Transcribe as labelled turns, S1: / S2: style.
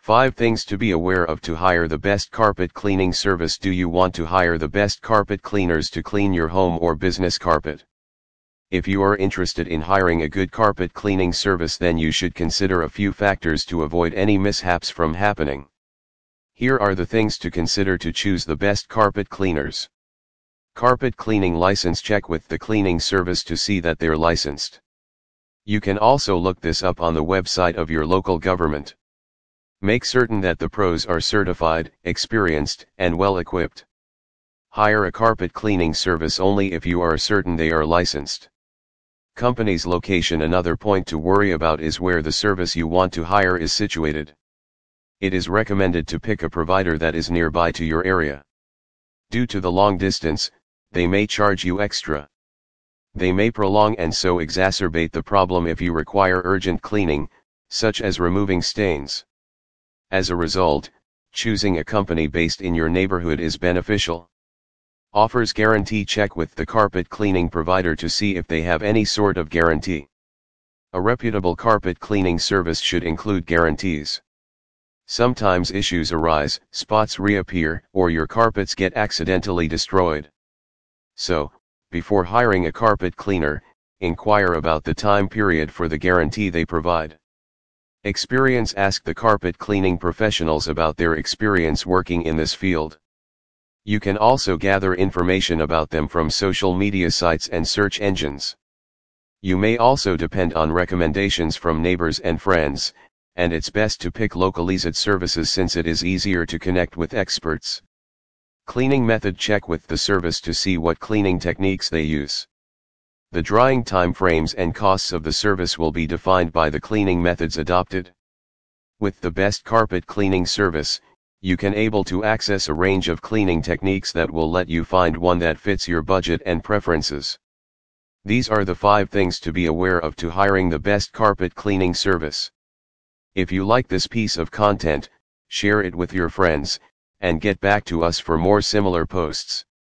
S1: 5 things to be aware of to hire the best carpet cleaning service. Do you want to hire the best carpet cleaners to clean your home or business carpet? If you are interested in hiring a good carpet cleaning service, then you should consider a few factors to avoid any mishaps from happening. Here are the things to consider to choose the best carpet cleaners. Carpet cleaning license. Check with the cleaning service to see that they're licensed. You can also look this up on the website of your local government. Make certain that the pros are certified, experienced, and well equipped. Hire a carpet cleaning service only if you are certain they are licensed. Company's location. Another point to worry about is where the service you want to hire is situated. It is recommended to pick a provider that is nearby to your area. Due to the long distance, they may charge you extra. They may prolong and so exacerbate the problem if you require urgent cleaning, such as removing stains. As a result, choosing a company based in your neighborhood is beneficial. Offers guarantee. Check with the carpet cleaning provider to see if they have any sort of guarantee. A reputable carpet cleaning service should include guarantees. Sometimes issues arise, spots reappear, or your carpets get accidentally destroyed. So, before hiring a carpet cleaner, inquire about the time period for the guarantee they provide. Experience. Ask the carpet cleaning professionals about their experience working in this field. You can also gather information about them from social media sites and search engines. You may also depend on recommendations from neighbors and friends, and it's best to pick localized services since it is easier to connect with experts. Cleaning method. Check with the service to see what cleaning techniques they use. The drying time frames and costs of the service will be defined by the cleaning methods adopted. With the best carpet cleaning service, you can able to access a range of cleaning techniques that will let you find one that fits your budget and preferences. These are the 5 things to be aware of to hiring the best carpet cleaning service. If you like this piece of content, share it with your friends, and get back to us for more similar posts.